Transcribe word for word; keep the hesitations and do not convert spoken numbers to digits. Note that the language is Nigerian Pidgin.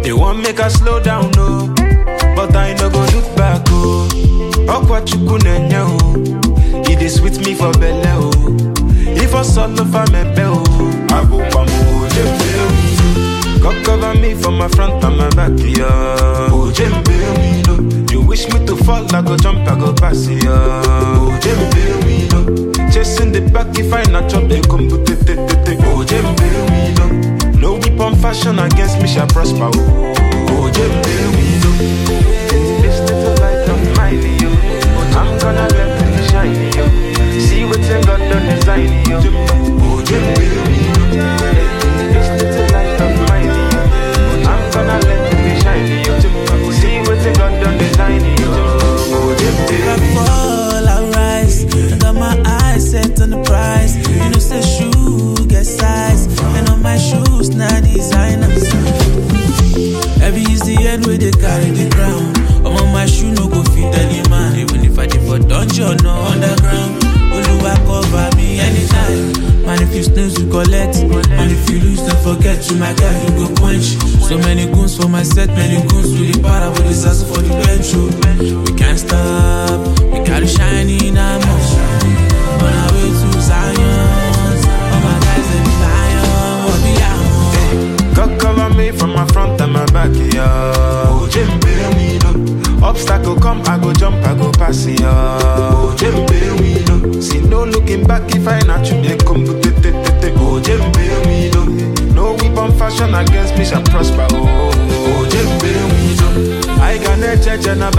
They want make us slow down, no. But I no go look back, oh. Okwa chukunenya, oh. It is with me for belle, oh. If I solo for me, oh. I go pamo, jembe, God cover me from my front and my back, yeah. Oh, jembe, no. You wish me to fall, I go jump, I go pass, yeah. Oh, jembe, no. Chasing the back if I not jump, they come to te te te te. Oh, jembe, no. No weapon fashion against me shall prosper, oh. Oh, jembe, no. This little light of mine, yo. I'm gonna let it shine, yo. See what's in God done design, yo. Oh, jembe, no. This little light of mine, yo. I'm gonna let it shine, yo. See what's in God done design, yo. Oh, jembe, no. I fall, I rise. I got my eyes set on the prize. You know, say shoe get size. And on my shoes, now designers. Heavy is the end where they carry the ground. I'm on my shoe, no go fit any man. Even if I did for dungeon or underground. Oluwa cover me anytime. Man, if you snooze, you collect. And if you lose, don't forget you, my guy, you go quench. So many goons for my set, many goons to the para, but it's also for the bench. We can't stop, we carry shiny in our mouth. On our way to Zion, all my guys, they be lion, what be out. God cover me from my front and my back, yeah. Oh, jembe, we know. Obstacle come, I go jump, I go pass, yeah. Oh, jembe, we know. See no looking back if I not you, they come to te te te te. Oh, jembe, we know. No weapon fashion against me shall prosper, oh. Oh, jembe, we know. I got a judge and a